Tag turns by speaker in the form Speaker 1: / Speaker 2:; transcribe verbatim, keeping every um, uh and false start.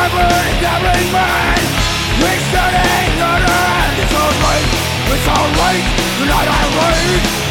Speaker 1: every, every man. We're standing under and it's alright, it's alright, not alright.